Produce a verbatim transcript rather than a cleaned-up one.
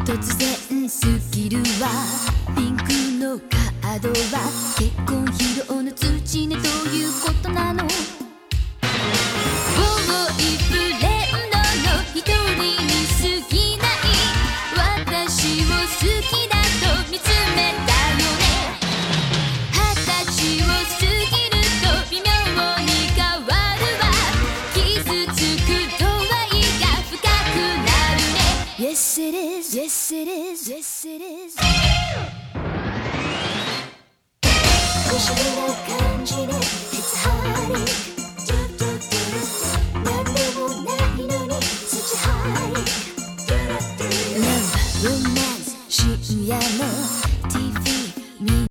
突然スキルはピンクのカードは結婚披露の通知ねどういうことなの？ボーイフ